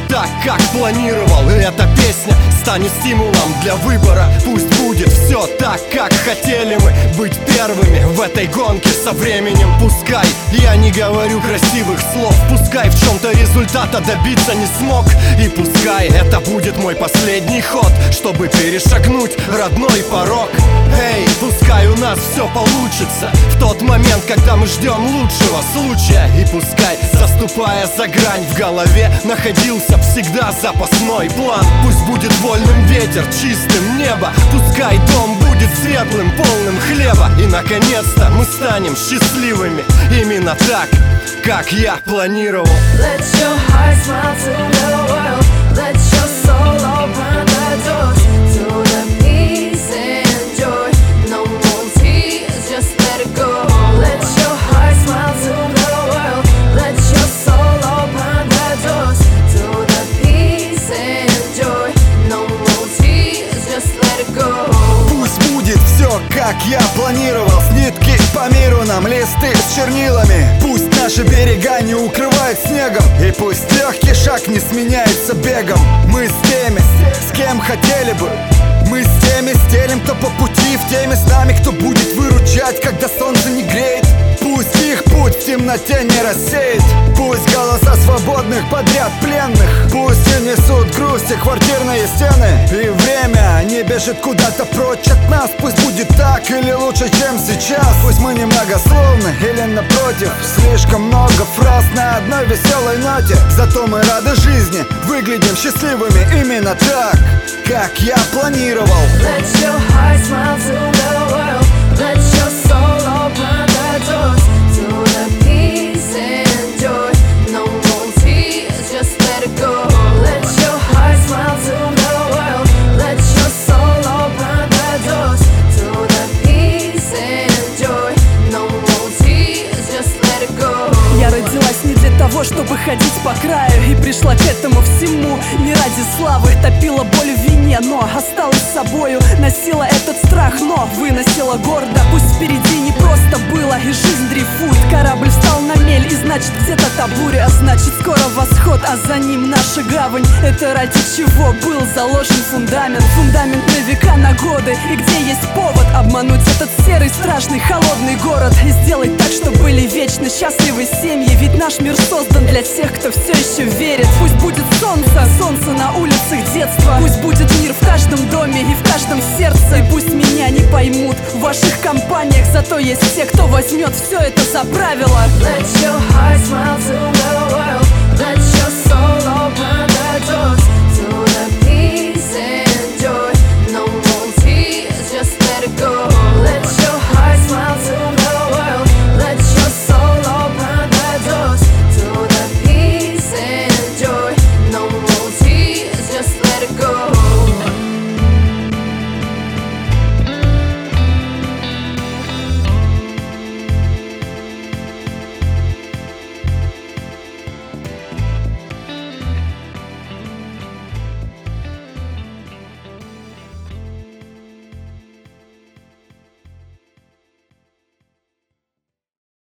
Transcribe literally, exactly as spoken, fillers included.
так, как планировал. И эта песня станет стимулом для выбора. Пусть будет все так, как хотели мы быть первыми в этой гонке со временем. Пускай я не говорю красивых слов, пускай в чем-то результата добиться не смог, и пускай это будет мой последний ход, чтобы перешагнуть родной порог. Эй, пускай у нас все получится в тот момент, когда мы ждем лучшего случая. И пускай, заступая за грань, в голове находился всегда запасной план. Пусть будет вольным ветер, чистым небо, пускай дом будет светлым, полным хлеба. И наконец-то мы станем счастливыми именно так, как я планировал. Let your heart smile to the world. Let your soul open the doors to the peace and joy. No more tears, just let it go. Let your heart smile to the world. Let your soul open the doors to the peace and joy. No more tears, just let it go. Пусть будет все, как я планировал. С нитки по миру нам, листы с чернилами. Пусть наши берега не укрывают снегом, и пусть легкий шаг не сменяется бегом. Мы с теми, с кем хотели бы. Мы с теми стелим, кто по пути, в теме с нами, кто будет выручать, когда солнце не греет. Пусть их путь в темноте не рассеет. Пусть голоса свободных подряд пленных, пусть несут грусти квартирные стены. И время не бежит куда-то прочь от нас. Пусть будет так или лучше, чем сейчас. Пусть мы немногословны или напротив слишком много фраз на одной веселой ноте. Зато мы рады жизни, выглядим счастливыми именно так, как я планировал. Let your heart smile to the world. Let your soul open the doors to the peace and joy. No more tears, just let it go. Let your heart smile to the world. Let your soul open the doors to the peace and joy. No more tears, just let it go. Я родилась не для того, чтобы ходить по краю, и пришла к этому всему не ради славы. Топила боль в вине, но осталась собою. Носила этот страх, но выносила гордо. Пусть впереди не просто было, и жизнь дрейфует. Корабль встал на мель, и значит где-то та буря. А значит скоро восход, а за ним наша гавань. Это ради чего был заложен фундамент. Фундамент на века, на годы. И где есть повод обмануть этот серый, страшный, холодный город, и сделать так, чтобы были вечно счастливы семьи. Ведь наш мир создан для тех, кто все еще верит. Пусть будет солнце, солнце на улицах детства. Пусть будет мир в каждом доме и в каждом сердце. И пусть меня не поймут в ваших компаниях, зато есть те, кто возьмет все это за правило. Let your heart smile to the world. Let your soul open the doors to the peace and joy. No more tears, just let it go.